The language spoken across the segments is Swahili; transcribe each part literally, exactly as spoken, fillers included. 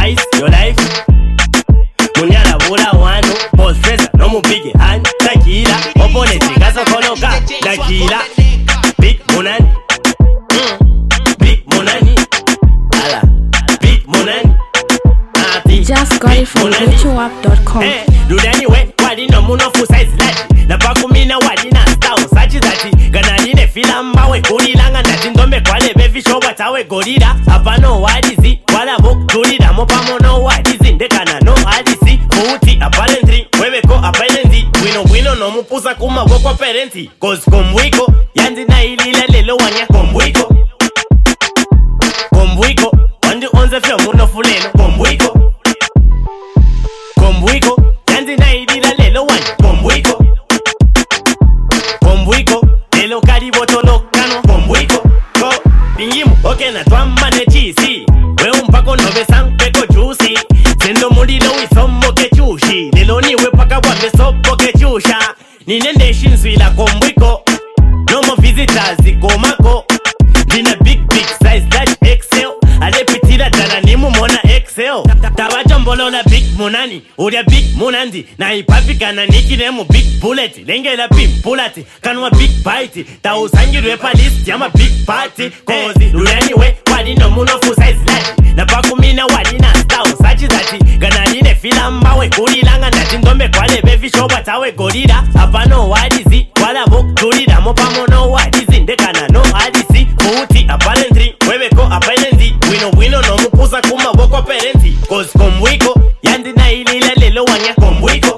ice your life. Munyala bula wano, boss presa no mupige hand. Takila, opponent gaso koloka. Takila, big monani, mm. Big monani, ala, big monani. Just got it from Gucci Wap dot com. Hey, do anyway, wadi no muno full size lati. Na pakumina wadi na style sachi zati. Ganadine filamba we kulilanga ndati ndombe kwale bevi shoba tawe gorira. Apano wadizi, wala book turida mopamo no wadizi. Ndekana no hadisi, futi apparently. Webeko apparently, wino wino no mupusa kuma woko parenti. Cause kombuiko, yanzi na ilila lelo wanya kombuiko. Kombuiko, wandi onze fio muno fuleno kombuiko. Kombuiko, yanzi na idila lelo wani Kombuiko Kombuiko, lelo karibo tolo kano Kombuiko, ko, bingimu, oke na twamba ne chisi We umpako nobe sankeko juicy Sendo mulilo wisomo ke chushi Lelo niwe paka wame sopo ke chusha Ninende shinswila Kombuiko No more visitors, komako Dina big big size large X L Ale pitila dana nimu mona X L Tabajombolo la big monani Uria big monandi Na ipapika na niki nemu big bullet Lenge la big bullet Kanwa big bite Ta usangirwe pa list Yama big party Kozi Lulani we Wadi no muno full size lati Na pakumina wadi na style Sachi zati Ganadine filamba we kulilanga Nati ndombe kwale bevi shoba tawe gorira Apano wadizi Wala book turida Mopamo no wadizi Ndekana no hadisi Futi apparently Webeko apparently Wino wino no mupusa kuma woko parenti Cause kombuiko Yandi na ilila lelo wanya Kombuiko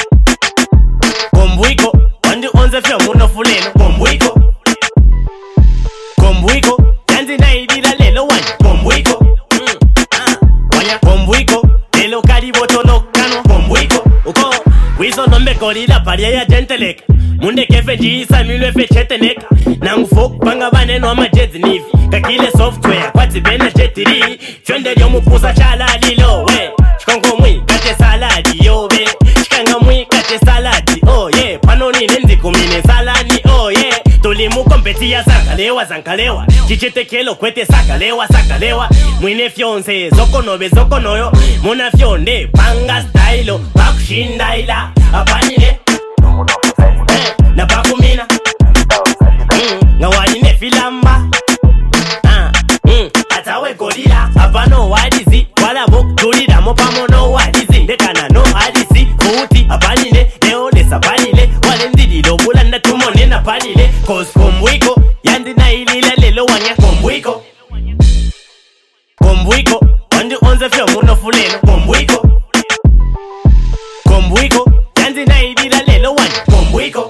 Kombuiko Wandi onze fio muno fuleno Kombuiko Kombuiko Yandi na ilila lelo wanya Kombuiko mm. ah. Wanya Kombuiko Lelo karibo tolo kano Kombuiko Uko Wiso nombe gorila paria ya genteleka Munde kefe jisa milwe fe cheteneka Nangu folk panga bane no ama jezi nivi Kakile software kwati bene jetiri Chwende yo mupusa chala lilo we Chikongo mwi kate saladi yo be Chikanga mwi kate saladi oh yeah Panoni nenzi kumine salani oh yeah Tulimu kompeti ya zakalewa zankalewa Chichete kelo kwete sakalewa sakalewa Mwine fionse zoko nobe zoko noyo Muna fionde panga stylo Bakushinda ila apanile Na pakumina mm, nga wadine filamba ah, mm, atawe gorila Apano wadizi Wala book turida Mopamo no wadizi Ndekana no hadisi Futi apanile Leo lesa panile Wale ndidilo Bulanda tumone na panile Cause kombuiko Yandi na ilila lelo wanya Kombuiko Kombuiko Wandi onze fio muno fuleno Kombuiko Kombuiko Yandi na ilila lelo wanya Kombuiko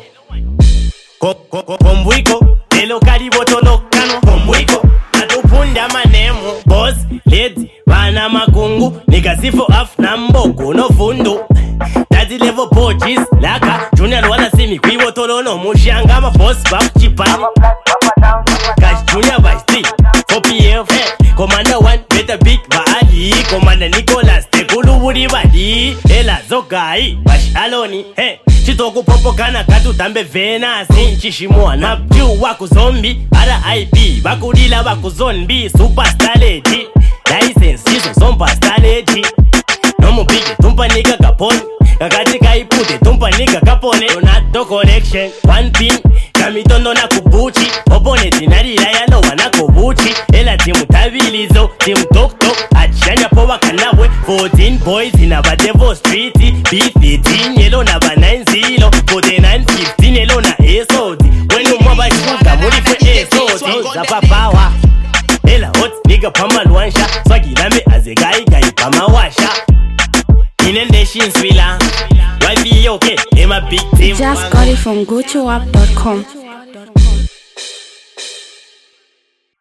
Kombuiko Lelo karibo tolo kano Kombuiko Natupunda manemu Boss, lady, vana makungu Nikasifo af na mboko no fundu Daddy level poachis Laka, junior wana simi Kwiwo tolo no mushanga Ma boss baku chipani Cash junior by street four P F hey. Commander one better big baadi Commander Nicholas Tekulu wuri badi Ela zogai Bash aloni hey. Chitoku popo kana katu tambe vena Sinchishimua napju waku zombi R I P Bakudila waku zombi Superstar lady License jiso zomba star lady Nomu bigi tumpa nika kaponi Kakati kaipute tumpa nika kapone Donato collection One pin Kamitondo na kubuchi Opponenti narila yalo wana kubuchi Ela timu tabilizo Timu tok tok Achanya powa kanabwe fourteen boys in a Badevo street B fifteen yelo na ba nine zero forty-nine fifteen yelo na S O D When you mwa shuka muri fe S O D Zapa power Ela hot nigga pama luansha Swagi lame azegai gai pama washa Inende shinswila Y B okay, I'm a big team Just got it from Gucci Wap dot com.